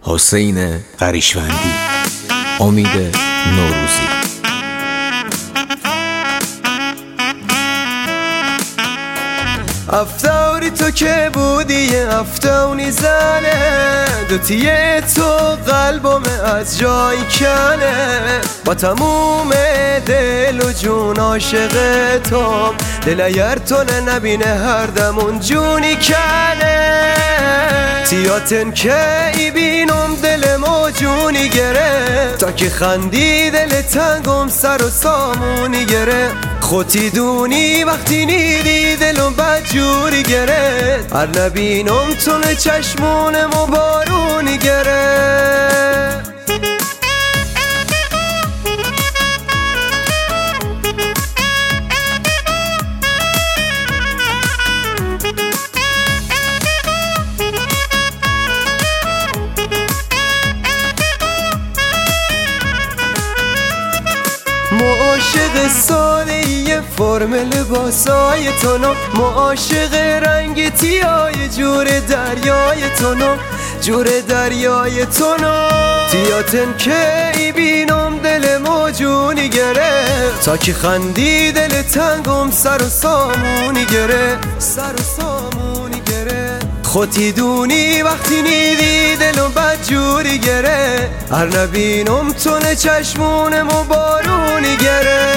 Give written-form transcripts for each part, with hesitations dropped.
حسین قریشوندی، امید نوروزی. افتاری تو که بودی افتونی زنه، دوتیه تو قلبم از جای کنه، با تموم دل و جون عاشق تو، دل اگر تو نبینه هر دمون جونی کنه. تیاتن که ای بینم دل ما جونی گره، تا که خندی دل تنگم سر و سامونی گره. خودی دونی وقتی نیدی دلم بدجوری گره، هر نبینم تونه چشمونم و بارونی گره. ما عاشق ساده فرم لباسای تونو، ما عاشق رنگ تیای جور دریای تونو، جور دریای تونو. تیاتن که ای بینم دل ما جونی گره، تا که خندی دل تنگم سر و سامونی گره، سر و سامونی گره. خودی دونی وقتی نیدی دلم بدجوری گره، هر نبینم تونه چشمونم و بارونی گره.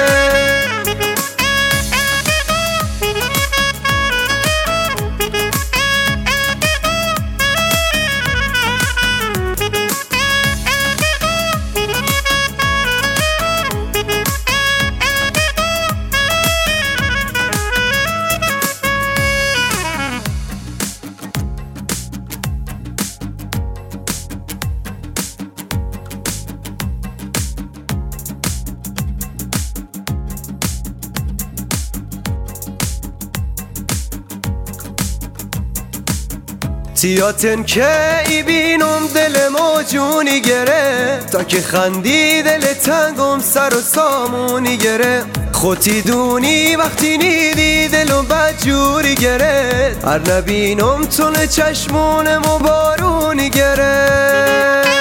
تیاتن که ای بینم دل ما جونی گره، تا که خندی دل تنگم سر و سامونی گره. خودی دونی وقتی نیدی دلم بدجوری گره، هر نبینم تونه چشمونم و بارونی گره.